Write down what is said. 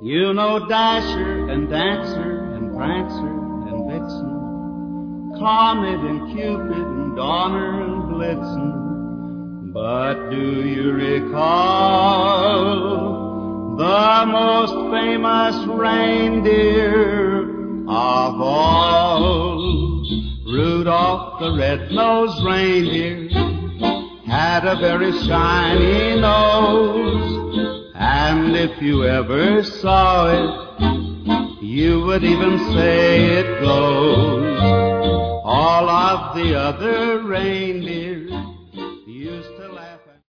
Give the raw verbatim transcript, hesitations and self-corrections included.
You know Dasher and Dancer and Prancer and Vixen, Comet and Cupid and Donner and Blitzen. But do you recall the most famous reindeer of all? Rudolph the red-nosed reindeer had a very shiny nose, and if you ever saw it, you would even say it glows. All of the other reindeer